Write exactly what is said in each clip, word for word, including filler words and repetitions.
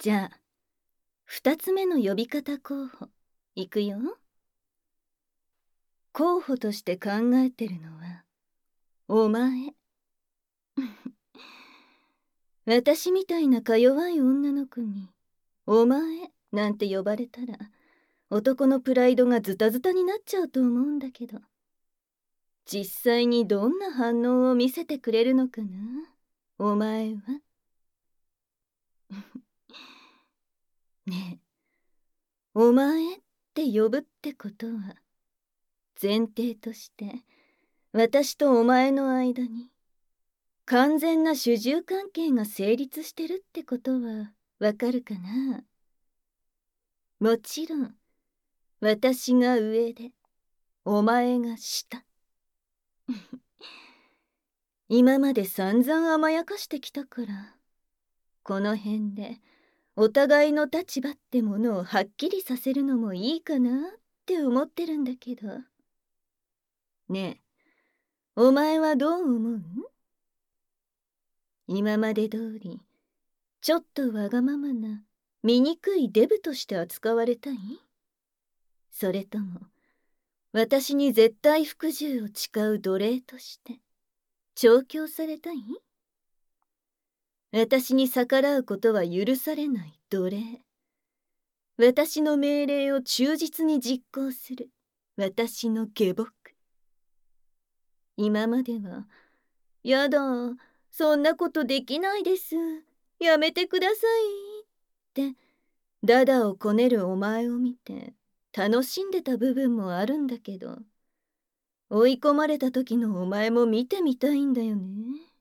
じゃあ、二つ目の呼び方候補、いくよ。候補として考えてるのは、お前。私みたいなか弱い女の子に、お前なんて呼ばれたら、男のプライドがズタズタになっちゃうと思うんだけど、実際にどんな反応を見せてくれるのかな、お前は。ねえ、お前って呼ぶってことは、前提として私とお前の間に完全な主従関係が成立してるってことはわかるかな。もちろん私が上でお前が下。今まで散々甘やかしてきたから、この辺でお互いの立場ってものをはっきりさせるのもいいかなって思ってるんだけど。ねえ、お前はどう思う？今まで通りちょっとわがままな醜いデブとして扱われたい？それとも私に絶対服従を誓う奴隷として調教されたい？私に逆らうことは許されない奴隷。私の命令を忠実に実行する私の下僕。今までは、やだ、そんなことできないです。やめてください。って、ダダをこねるお前を見て、楽しんでた部分もあるんだけど、追い込まれた時のお前も見てみたいんだよね。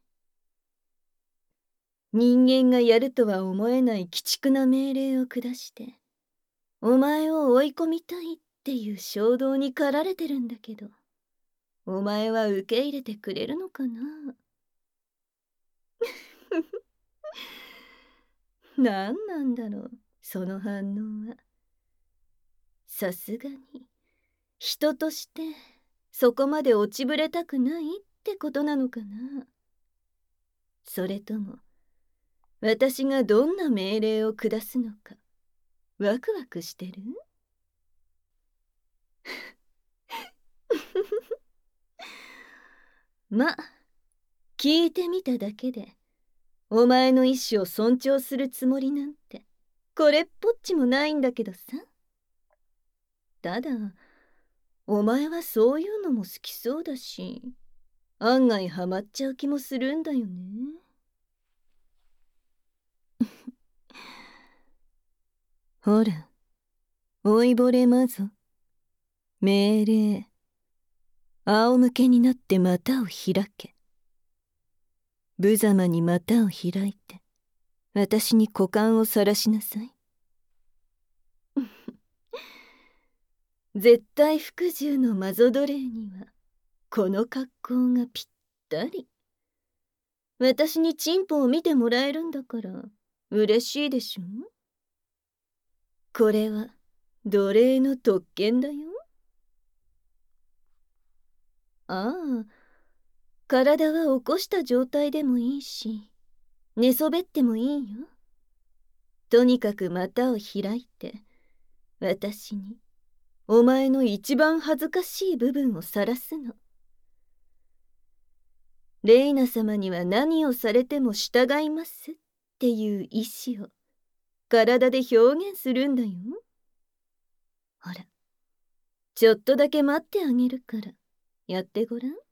人間がやるとは思えない鬼畜な命令を下して、お前を追い込みたいっていう衝動に駆られてるんだけど、お前は受け入れてくれるのかな。何なんだろう、その反応は。さすがに人としてそこまで落ちぶれたくないってことなのかな。それとも私がどんな命令を下すのかワクワクしてる？ま、聞いてみただけでお前の意志を尊重するつもりなんてこれっぽっちもないんだけどさ。ただお前はそういうのも好きそうだし、案外ハマっちゃう気もするんだよね。ほら、老いぼれまぞ。命令。仰向けになって股を開け。無様に股を開いて、私に股間を晒しなさい。絶対服従のマゾ奴隷には、この格好がぴったり。私にチンポを見てもらえるんだから、嬉しいでしょ？これは、奴隷の特権だよ。ああ、体は起こした状態でもいいし、寝そべってもいいよ。とにかく股を開いて、私に、お前の一番恥ずかしい部分を晒すの。レイナ様には何をされても従いますっていう意志を体で表現するんだよ。ほら、ちょっとだけ待ってあげるからやってごらん。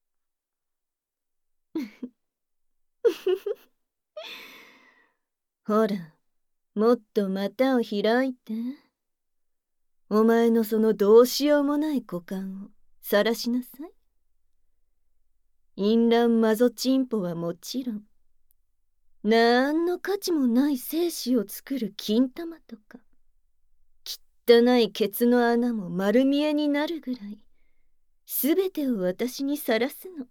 ほら、もっと股を開いて。お前のそのどうしようもない股間を晒しなさい。淫乱マゾチンポはもちろん、なんの価値もない精子を作る金玉とか、汚いケツの穴も丸見えになるぐらい、すべてを私に晒すの。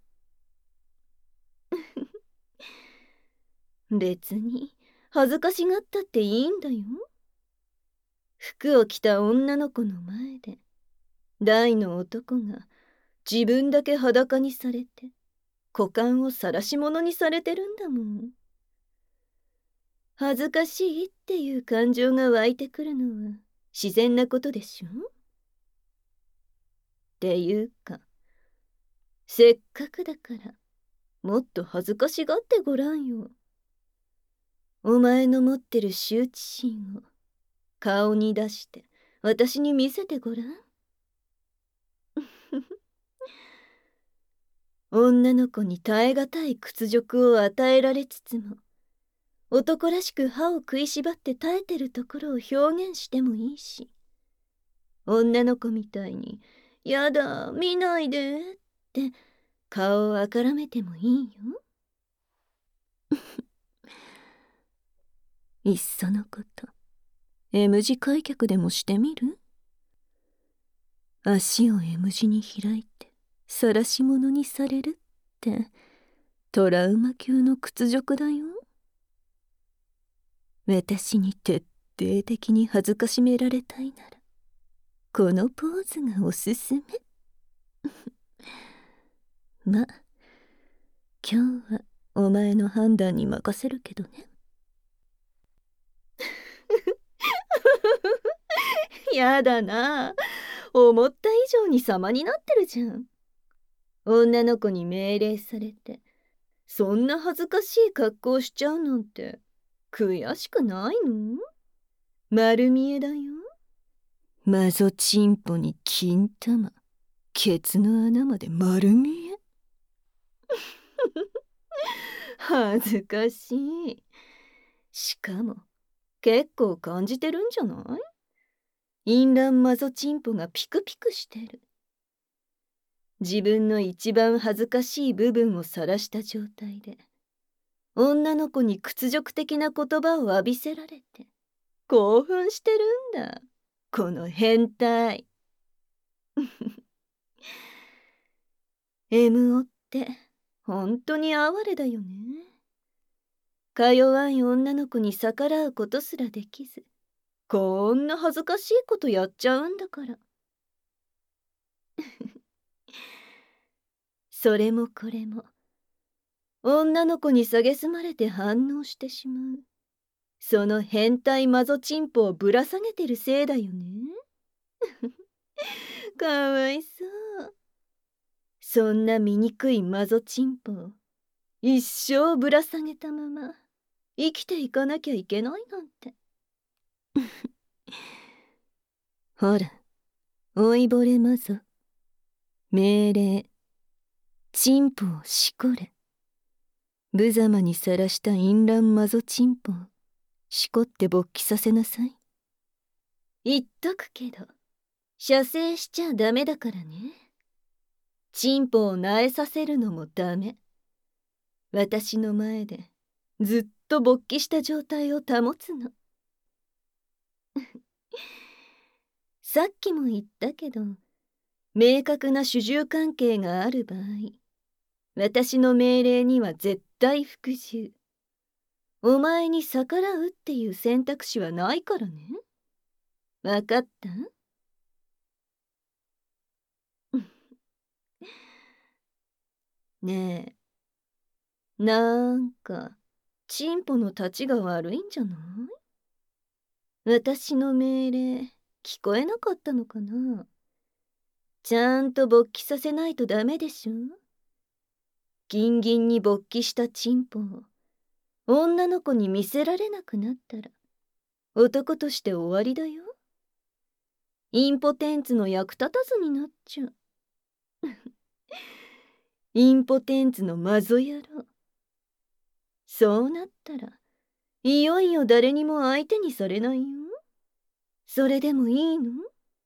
別に恥ずかしがったっていいんだよ。服を着た女の子の前で大の男が自分だけ裸にされて股間を晒し者にされてるんだもん。 恥ずかしいっていう感情が湧いてくるのは自然なことでしょ。っていうか、せっかくだからもっと恥ずかしがってごらんよ。お前の持ってる羞恥心を顔に出して私に見せてごらん。女の子に耐え難い屈辱を与えられつつも、男らしく歯を食いしばって耐えてるところを表現してもいいし、女の子みたいに「やだ見ないで」って顔をあからめてもいいよ。いっそのこと M 字開脚でもしてみる？足を M 字に開いて晒し者にされるってトラウマ級の屈辱だよ。私に徹底的に恥ずかしめられたいならこのポーズがおすすめ。ま、今日はお前の判断に任せるけどね。やだな、思った以上に様になってるじゃん。女の子に命令されてそんな恥ずかしい格好しちゃうなんて悔しくないの？丸見えだよ。マゾチンポに金玉、ケツの穴まで丸見え。恥ずかしい。しかも結構感じてるんじゃない？淫乱マゾチンポがピクピクしてる。自分の一番恥ずかしい部分を晒した状態で女の子に屈辱的な言葉を浴びせられて興奮してるんだ、この変態。エムオ って本当に哀れだよね。か弱い女の子に逆らうことすらできず、こんな恥ずかしいことやっちゃうんだから。それもこれも女の子に蔑まれて反応してしまうその変態マゾチンポをぶら下げてるせいだよね。かわいそう。そんな醜いマゾチンポを一生ぶら下げたまま生きていかなきゃいけないなんて。ほら、老いぼれマゾ、命令、チンポをしこれ。無様にさらした淫乱マゾチンポをしこって勃起させなさい。言っとくけど射精しちゃダメだからね。チンポをなえさせるのもダメ。私の前でずっと勃起した状態を保つの。さっきも言ったけど、明確な主従関係がある場合、私の命令には絶対服従。お前に逆らうっていう選択肢はないからね。わかった？ねえ、なんかチンポの立ちが悪いんじゃない？私の命令聞こえなかったのかな？ちゃんと勃起させないとダメでしょ。ギンギンに勃起したチンポを女の子に見せられなくなったら男として終わりだよ。インポテンツの役立たずになっちゃう。インポテンツのマゾ野郎。そうなったらいよいよ誰にも相手にされないよ。それでもいいの？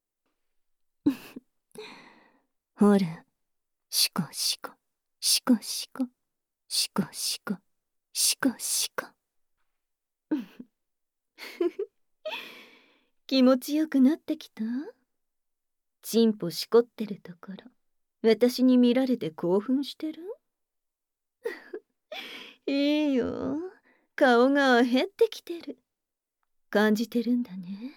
ほら、シコシコシコシコシコシコシコシコ。気持ちよくなってきた？チンポしこってるところ私に見られて興奮してる？いいよ、顔が減ってきてる。感じてるんだね。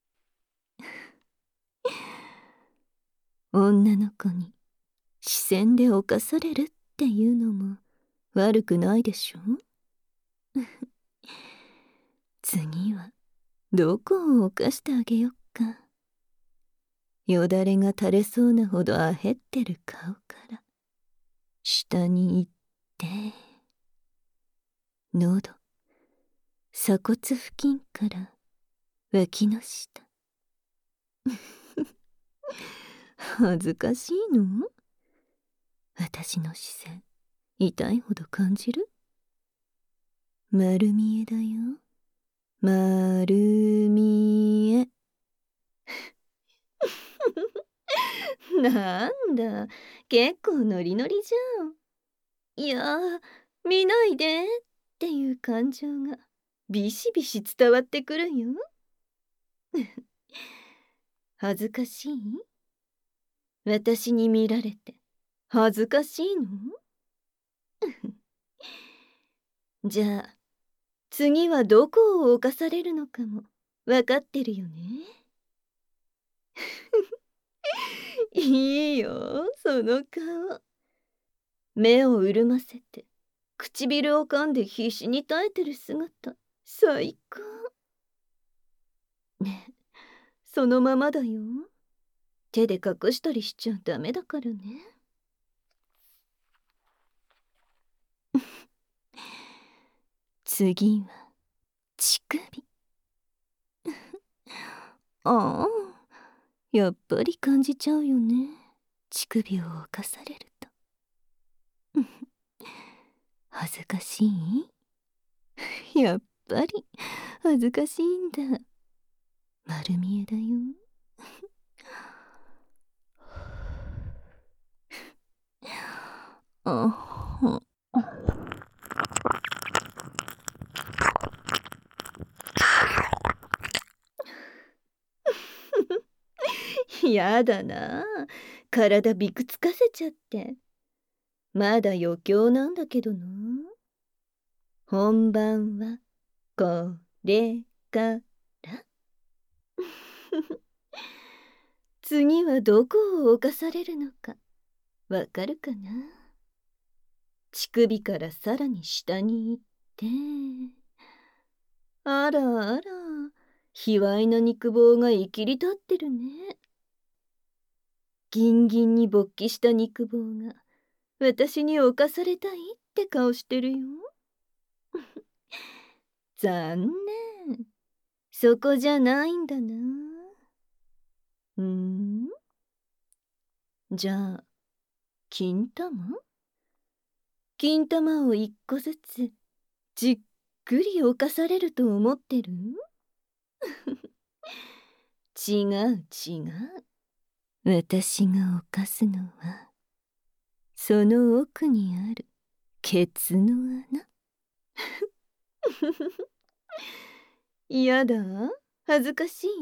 女の子に視線で侵されるっていうのも悪くないでしょ。 どこを犯してあげよっか。よだれが垂れそうなほどあへってる顔から下に行って喉、鎖骨付近から脇の下。恥ずかしいの？私の視線痛いほど感じる？丸見えだよ、丸見え。なんだ、結構ノリノリじゃん。いやー、見ないでっていう感情がビシビシ伝わってくるよ。恥ずかしい？私に見られて恥ずかしいの？じゃあ次はどこを侵されるのかも分かってるよね。いいよ、その顔。目を潤ませて唇を噛んで必死に耐えてる姿、最高。ねえ、そのままだよ。手で隠したりしちゃダメだからね。次は乳首。ああ、やっぱり感じちゃうよね、乳首を侵されると。恥ずかしい？やっぱり恥ずかしいんだ。丸見えだよ。あやだな、体びくつかせちゃって。まだ余興なんだけどな。本番はこれから。次はどこを侵されるのかわかるかな。乳首からさらに下に行って、あらあら、卑猥な肉棒がいきり立ってるね。ギンギンに勃起した肉棒が私に侵されたいって顔してるよ。残念、そこじゃないんだな。うん？じゃあ金玉？金玉を一個ずつじっくり侵されると思ってる？違う違う。私が犯すのはその奥にあるケツの穴。やだ、恥ずかしい？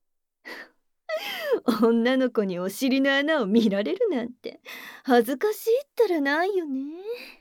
女の子にお尻の穴を見られるなんて恥ずかしいったらないよね。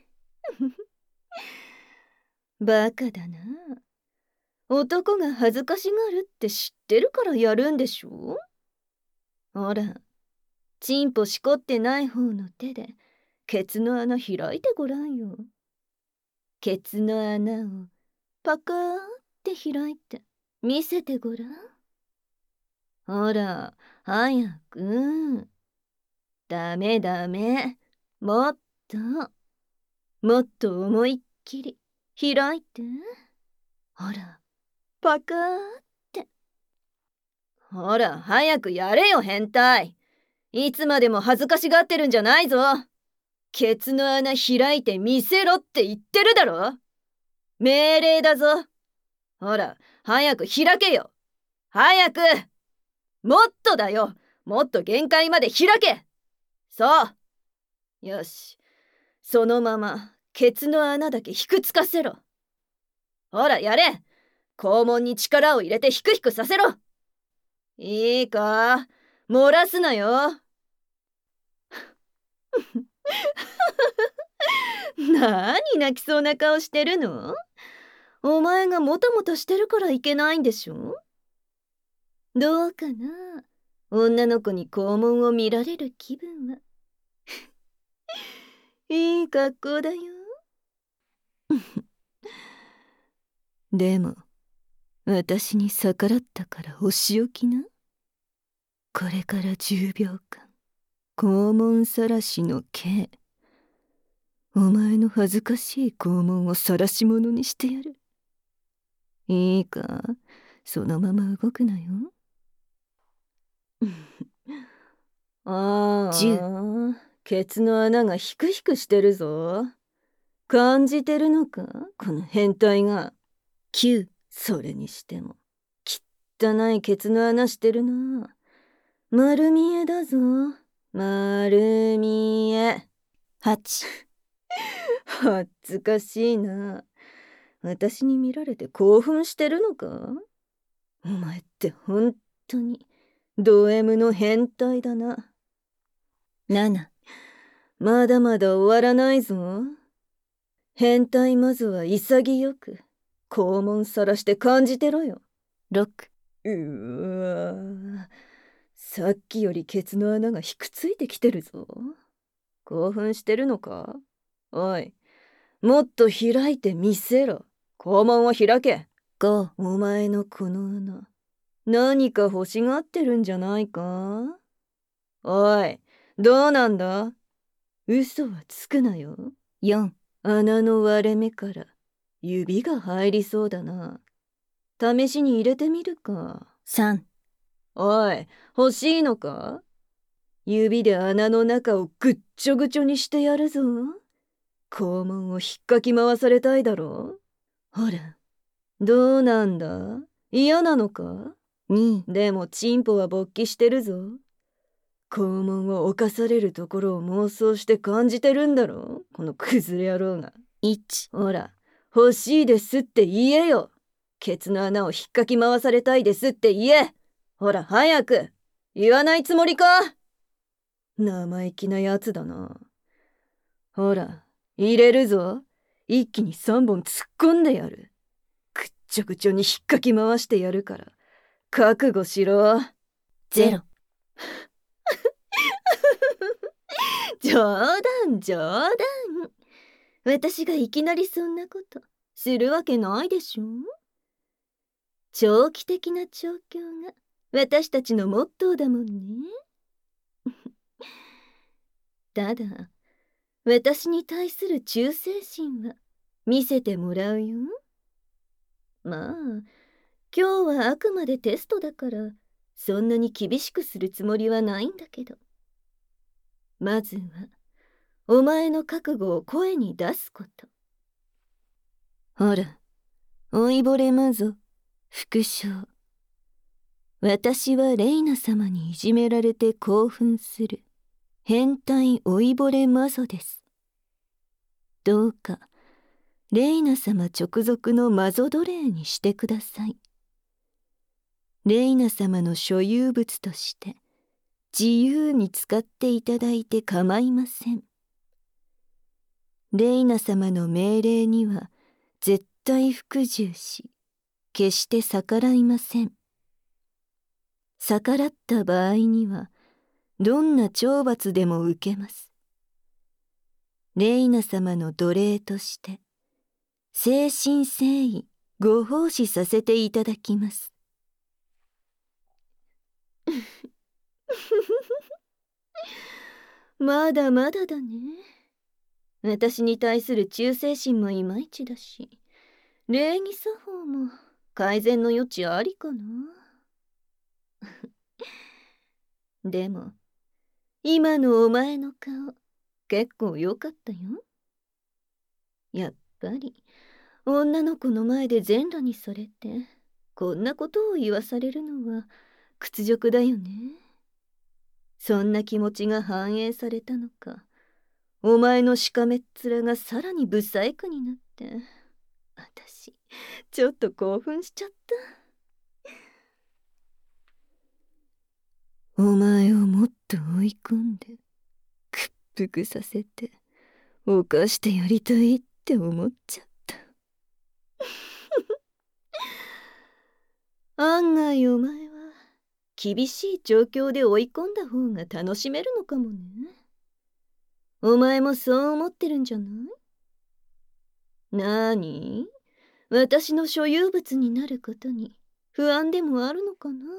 バカだな。男が恥ずかしがるって知ってるからやるんでしょ。ほら、チンポしこってない方の手でケツの穴開いてごらんよ。ケツの穴をパカーって開いて見せてごらん。ほら、早く。ダメダメ。もっと、もっと思いっきり開いて。ほら、パカーって。ほら、早くやれよ、変態。いつまでも恥ずかしがってるんじゃないぞ。ケツの穴開いて見せろって言ってるだろ。命令だぞ。ほら、早く開けよ。早く。もっとだよ。もっと限界まで開け。そう。よし。そのままケツの穴だけひくつかせろ。ほら、やれ。肛門に力を入れてヒクヒクさせろ。いいか、漏らすなよ。なに泣きそうな顔してるの？お前がもたもたしてるからいけないんでしょ。どうかな、女の子に肛門を見られる気分は。いい格好だよ。でも私に逆らったからお仕置きな。これからじゅうびょうかん肛門さらしの刑。お前の恥ずかしい肛門を晒し者にしてやる。いいか、そのまま動くなよ。ああ、ケツの穴がヒクヒクしてるぞ。感じてるのか、この変態が。きゅう、それにしても汚いケツの穴してるな。丸見えだぞ、丸見え。はち恥ずかしいな。私に見られて興奮してるのか。お前って本当にド M の変態だな。なな、まだまだ終わらないぞ。変態まずは潔く肛門さらして感じてろよ。ろく、うわ、さっきよりケツの穴がひくついてきてるぞ。興奮してるのか。おい、もっと開いてみせろ。肛門を開け。ご、お前のこの穴、何か欲しがってるんじゃないか。おい、どうなんだ。嘘はつくなよ。よん、穴の割れ目から指が入りそうだな。試しに入れてみるか。さん、おい、欲しいのか。指で穴の中をぐっちょぐちょにしてやるぞ。肛門を引っかき回されたいだろ。ほら、どうなんだ、嫌なのか。に、でもチンポは勃起してるぞ。肛門を侵されるところを妄想して感じてるんだろ、このクズ野郎が。いち、ほら、欲しいですって言えよ。ケツの穴を引っかき回されたいですって言え。ほら早く。言わないつもりか。生意気なやつだな。ほら、入れるぞ。一気にさんぼん突っ込んでやる。ぐっちょぐちょに引っかき回してやるから覚悟しろ。ゼロ。冗談冗談。私がいきなりそんなことするわけないでしょ。長期的な調教が私たちのモットーだもんね。ただ私に対する忠誠心は見せてもらうよ。まあ今日はあくまでテストだからそんなに厳しくするつもりはないんだけど、まずはお前の覚悟を声に出すこと。ほら、老いぼれまぞ副将。私はレイナ様にいじめられて興奮する変態老いぼれ魔女です。どうかレイナ様直属の魔女奴隷にしてください。レイナ様の所有物として自由に使っていただいて構いません。レイナ様の命令には絶対服従し、決して逆らいません。逆らった場合にはどんな懲罰でも受けます。レイナ様の奴隷として誠心誠意ご奉仕させていただきます。まだまだだね。私に対する忠誠心もいまいちだし、礼儀作法も改善の余地ありかな。でも今のお前の顔結構良かったよ。やっぱり女の子の前で全裸にされてこんなことを言わされるのは屈辱だよね。そんな気持ちが反映されたのか、お前のしかめっ面がさらにブサイクになって、私ちょっと興奮しちゃった。お前をもっと追い込んで屈服させて犯してやりたいって思っちゃった。案外お前は厳しい状況で追い込んだ方が楽しめるのかもね。お前もそう思ってるんじゃない？なーに？私の所有物になることに不安でもあるのかな。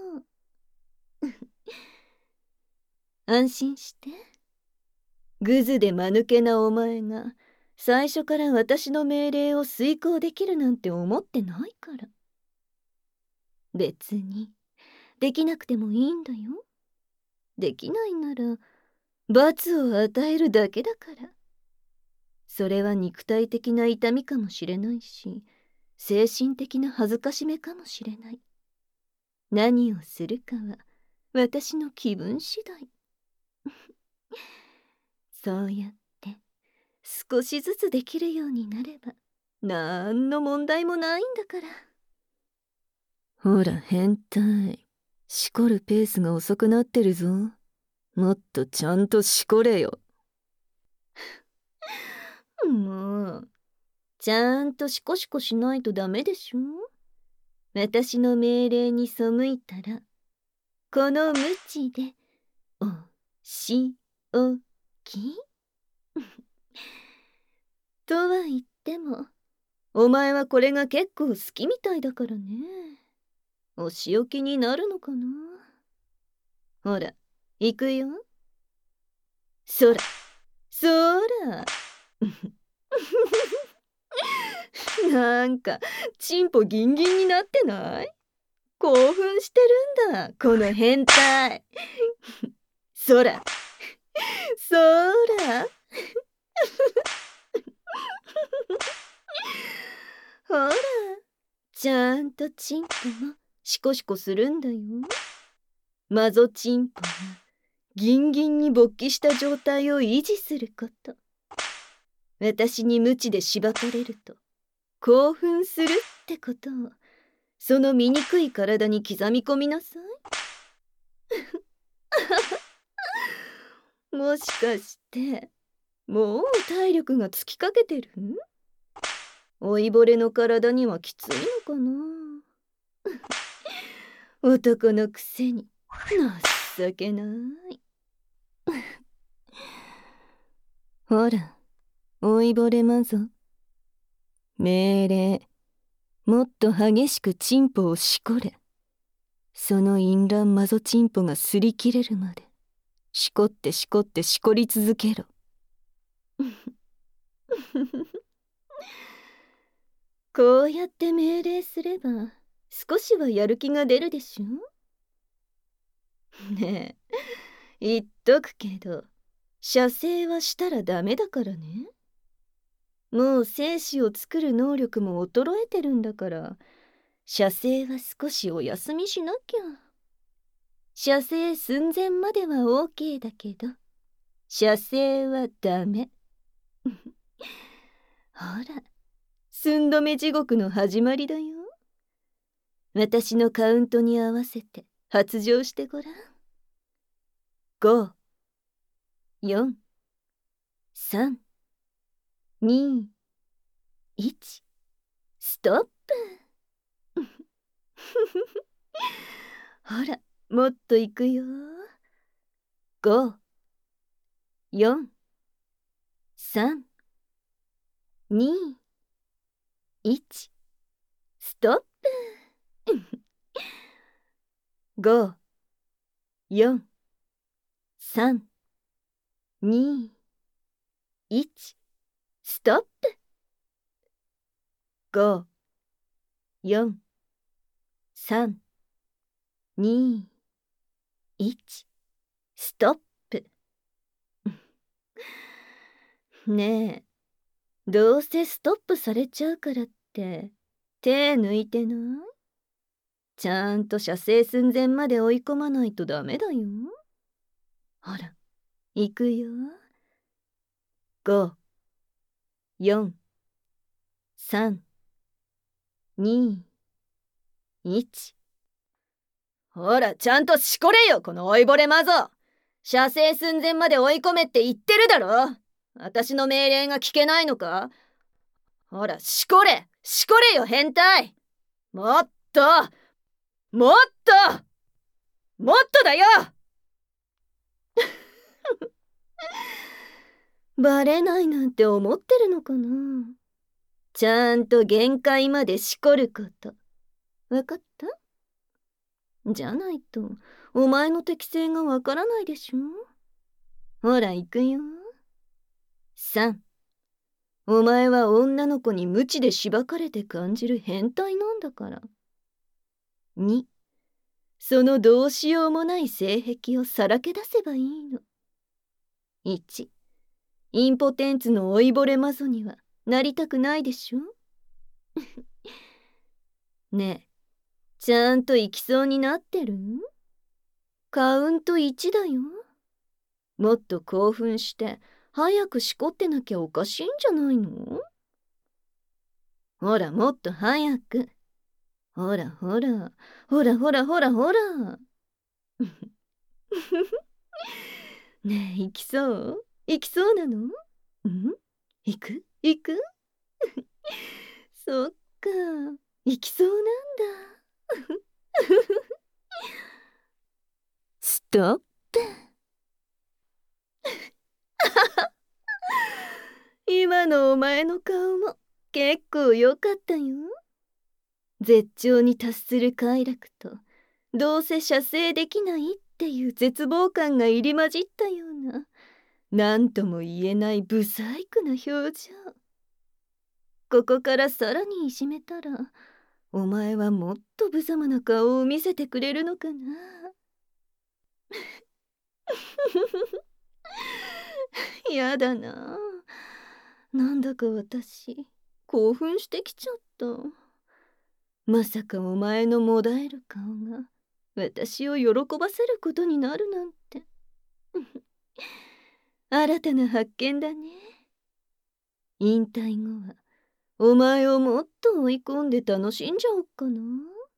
安心して。グズで間抜けなお前が最初から私の命令を遂行できるなんて思ってないから。別にできなくてもいいんだよ。できないなら罰を与えるだけだから。それは肉体的な痛みかもしれないし、精神的な恥ずかしめかもしれない。何をするかは私の気分次第。そうやって少しずつできるようになればなんの問題もないんだから。ほら変態、しこるペースが遅くなってるぞ。もっとちゃんとしこれよ。もうちゃんとシコシコしないとダメでしょ。私の命令に背いたらこの無知でおしおきとは言ってもお前はこれが結構好きみたいだからね。お仕置きになるのかな。ほら行くよ。そらそらなんかチンポギンギンになってない？興奮してるんだこの変態。そらそらほらちゃんとチンポもシコシコするんだよ。マゾチンポがギンギンに勃起した状態を維持すること。私に無知でしばかれると興奮するってことをその醜い体に刻み込みなさい。もしかしてもう体力が尽きかけてる？老いぼれの体にはきついのかな。男のくせに情けない。ほら老いぼれマゾ、命令、もっと激しくチンポをしこれ。その淫乱マゾチンポが擦り切れるまでしこってしこってしこり続けろ。こうやって命令すれば少しはやる気が出るでしょ。ねえ言っとくけど射精はしたらダメだからね。もう精子を作る能力も衰えてるんだから射精は少しお休みしなきゃ。射精寸前までは OK だけど射精はダメ。ほら寸止め地獄の始まりだよ。私のカウントに合わせて発情してごらん。ご、よん、さん、に、いち、ストップ。ほらもっといくよ。ご、よん、さん、に、いち、ストップ。ご、よん、さん、に、いち、ストップ。ご、よん、さん、に、いち、ストップ。ねえ、どうせストップされちゃうからって手抜いてない？ちゃんと射精寸前まで追い込まないとダメだよ。ほら行くよ。ご、よん、さん、に、いち。ほらちゃんとしこれよこの老いぼれマゾ。射精寸前まで追い込めって言ってるだろ。私の命令が聞けないのか。ほらしこれしこれよ変態。もっともっともっとだよ。バレないなんて思ってるのかな。ちゃんと限界までしこることわかった？ じゃないとお前の適性がわからないでしょ。ほら行くよ。さん、お前は女の子に無知でしばかれて感じる変態なんだから。に、そのどうしようもない性癖をさらけ出せばいいの。いち、インポテンツの老いぼれ魔女にはなりたくないでしょ。ねえ、ちゃんと行きそうになってる？カウントいちだよ。もっと興奮して早くしこってなきゃおかしいんじゃないの？ほらもっと早く。ほらほらほらほらほらほら。ねえ、行きそう？行きそうなの？うん？行く行く？そっか、行きそうなんだ。ストップ。今のお前の顔も結構良かったよ。絶頂に達する快楽と、どうせ射精できないっていう絶望感が入り混じったような、なんとも言えない不細工な表情。ここからさらにいじめたら、お前はもっと無様な顔を見せてくれるのかな。やだな。なんだか私、興奮してきちゃった。まさかお前のもだえる顔が私を喜ばせることになるなんて。新たな発見だね。引退後はお前をもっと追い込んで楽しんじゃおっかな。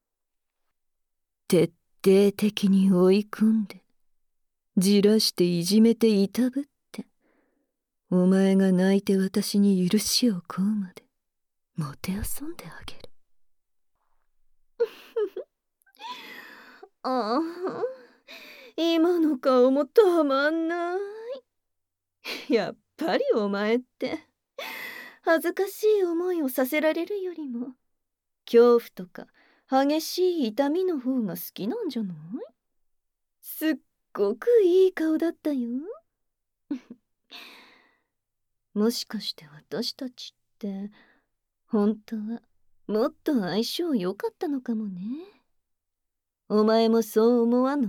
徹底的に追い込んで、じらしていじめていたぶって、お前が泣いて私に許しを請うまでもてあそんであげる。ああ、今の顔もたまんない。やっぱりお前って恥ずかしい思いをさせられるよりも恐怖とか激しい痛みの方が好きなんじゃない？すっごくいい顔だったよ。もしかして私たちって本当はもっと相性良かったのかもね。お前もそう思わない？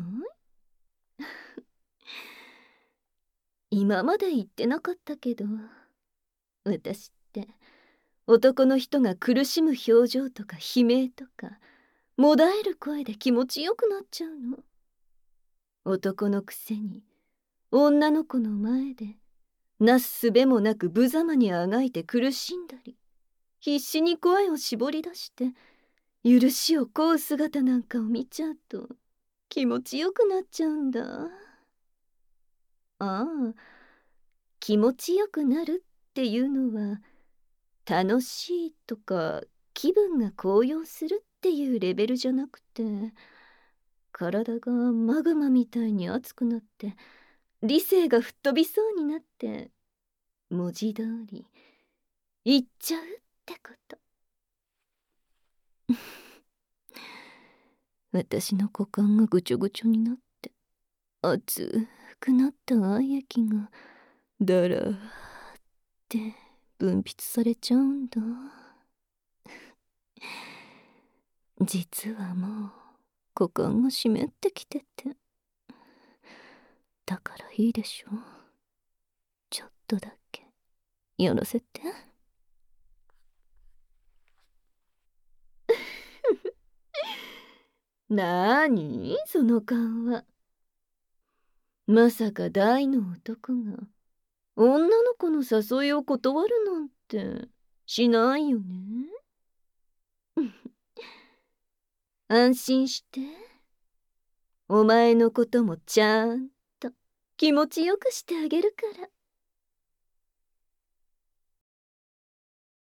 今まで言ってなかったけど、私って男の人が苦しむ表情とか悲鳴とかもだえる声で気持ちよくなっちゃうの。男のくせに女の子の前でなすすべもなく無様にあがいて苦しんだり、必死に声を絞り出して許しを請う姿なんかを見ちゃうと気持ちよくなっちゃうんだ。ああ、気持ちよくなるっていうのは楽しいとか気分が高揚するっていうレベルじゃなくて、体がマグマみたいに熱くなって理性が吹っ飛びそうになって文字通り言っちゃうってこと。私の股間がぐちょぐちょになって熱くなった愛液がだらーって分泌されちゃうんだ。実はもう股間が湿ってきてて、だからいいでしょ。ちょっとだけやらせて。なーにその顔は。まさか大の男が女の子の誘いを断るなんてしないよね。安心して。お前のこともちゃんと気持ちよくしてあげるから。